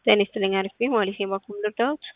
ጤና ይስጥልኝ አሪፍ ነኝ ማለት ነው። ባኩም ልርዳዎት?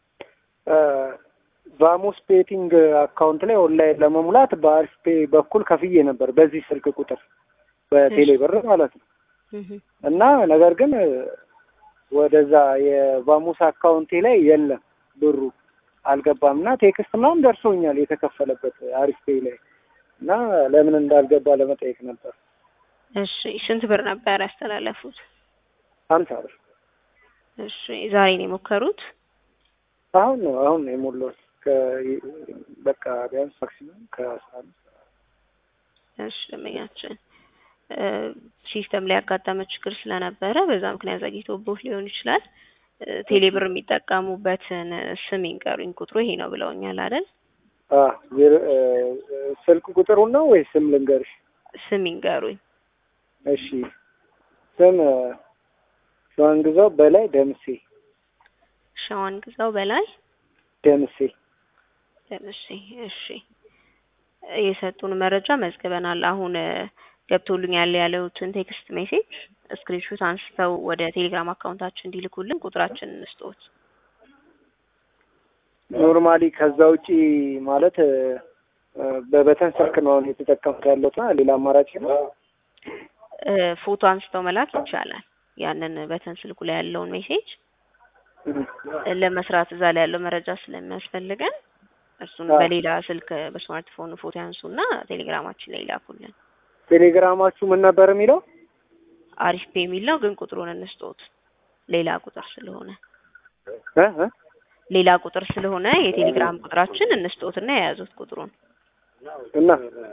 ቫሞስ ቤቲንግ አካውንት ላይ ኦንላይን ለመሙላት በአሪፍ ፔይ በኩል ከፍዬ ነበር በዚህ ስልክ ቁጥር በቴሌ ብር ማለት ነው። እና ነገር ግን ወደዛ የቫሞስ አካውንቴ ላይ የለም ብሩ አልገባምና ቴክስት ምናምን ደርሶኛል የተከፈለበት አሪፍ ፔይ ላይ እና ለምን እንዳልገባ ለመጠየቅ ነበር። እሺ ስንት ብር ነበር ያስተላለፉት? 50 ብር። እሺ ዛሬ ነው የሞከሩት? አሁን ነው የሞላሁት በቃ ቢያንስ ማክሲመም ከ15። እሺ ለምኛችን ሲስተም ላይ ያጋጠመ ችግር ስለነበረ በዛ ምክንያት ዘግይቶብህ ሊሆን ይችላል። ቴሌብር የሚጠቀሙበትን ስም ይንገሩኝ። ቁጥሩ ይሄ ነው ብለውኛል አይደል? ስልክ ቁጥሩን ነው ወይስ ስም ልንገርሽ? ስም ይንገሩኝ። እሺ ስም ሸዋንግዛው በላይ ደምሴ። ሸዋንግዛው በላይ ደምሴ። እሺ የሰጡን መረጃ መዝግበናል። አሁን ገብቶልኛል ያለውትን ቴክስት ሜሴጅ ስክሪንሾት አንስተው ወደ ቴሌግራም አካውንታችን እንዲልኩልን ቁጥራችንን እንስጡት። ኖርማሊ ከዛ ውጪ ማለት በበተን ስልክ ነው የተጠቀምኩት ያለውና ሌላ አማራጭ ነው። ፎቶ አንስተው መላክ ይቻላል። ያንን በተን ስልኩ ላይ ያለውን ሜሴጅ ለመስራት እዛ ላይ ያለው መረጃ ስለሚያስፈልገን እሱን በሌላ ስልክ በስማርትፎን ፎቶ ያንሱና ቴሌግራማችን ላይ ላኩልን። ቴሌግራማችሁ ምን ነበር የሚለው? አሪፍ ፔይ የሚል ነው፣ ግን ቁጥሩን እንስጡት። ሌላ ቁጥር ስለሆነ ሌላ ቁጥር ስለሆነ የቴሌግራም ቁጥራችን እንስጡትና የያዙት ቁጥሩን እና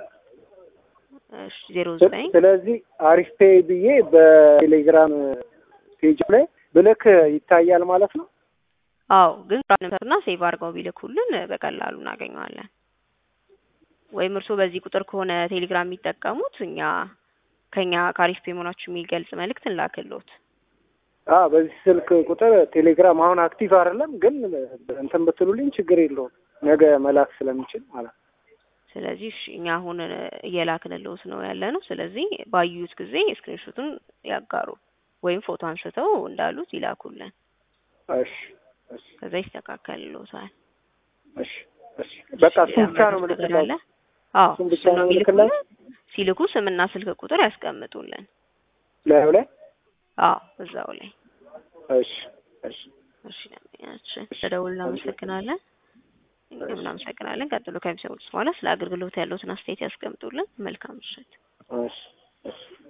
09 ስለዚህ አሪፍ ፔይ ብዬ በቴሌግራም ፔጅ ላይ ብልክ ይታያል ማለት ነው። አዎ ግን ራንና ሴቭ አድርገው ቢልኩልን በቀላሉ እናገኘዋለን። ወይም እርሶ በዚህ ቁጥር ከሆነ ቴሌግራም የሚጠቀሙት ከኛ ከአሪፍ ፔይ መሆናችሁ የሚገልጽ መልእክት እንላክልዎት። በዚህ ስልክ ቁጥር ቴሌግራም አሁን አክቲቭ አይደለም፣ ግን እንትን ብትሉልኝ ችግር የለውም ነገ መላክ ስለምችል ማለት ነው። ስለዚህ እኛ አሁን እየላክንልዎት ነው ያለነው። ስለዚህ ባዩት ጊዜ ስክሪንሾቱን ያጋሩ ወይም ፎቶ አንስተው እንዳሉት ይላኩልን። እሺ ከዛ ይስተካከልልዎታል። እሺ በቃ እሱን ብቻ ነው የምልክልህ። እሱን ብቻ ነው የምልክልህ። ሲልኩ ስምና ስልክ ቁጥር ያስቀምጡልን ላይ ላይ እዛው ላይ። እሺ ተደውል። እናመሰግናለን። እናመሰግናለን። ቀጥሎ ከሚሰሙት በኋላ ስለ አገልግሎት ያለዎትን አስተያየት ያስቀምጡልን። መልካም ምሽት። እሺ